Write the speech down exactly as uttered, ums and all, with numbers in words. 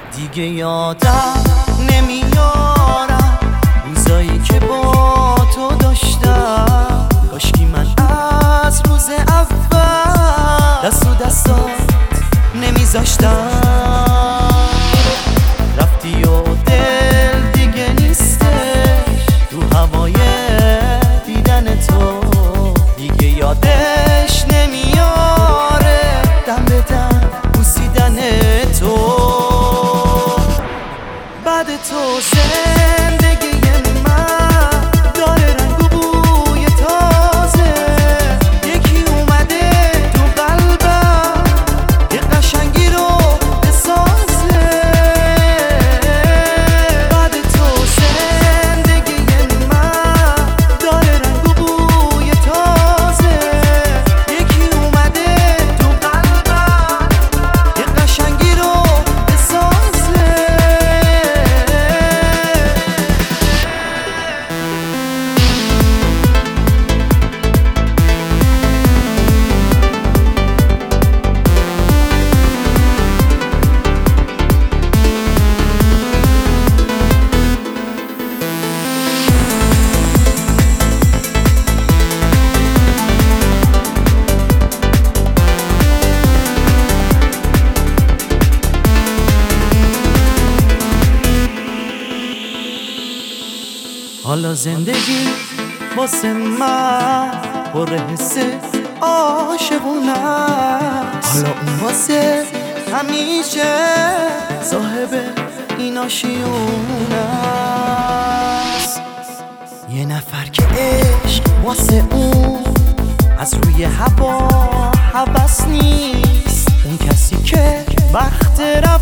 دیگه یادم نمیارم روزایی که با تو داشتم. کاشکی من از روز اول دست و دستات نمیذاشتم. رفتی و دل دیگه نیستش تو هوای دیدن تو. دیگه یادش نمیاره دم به دم بوسیدن تو. بعد تو زندگی من داره رنگ و بوی تازه. یکی اومده تو قلبم یه قشنگی رو بسازه. بعد تو زندگی من داره رنگ و بوی تازه. یکی اومده تو قلبم یه قشنگی رو بسازه. حالا زندگی واسه من پر حس عاشقونه است. حالا اون واسه همیشه صاحب این آشیونه است. یه نفر که عشق واسه اون از روی هوا هوس نیست. اون کسی که وقت رفت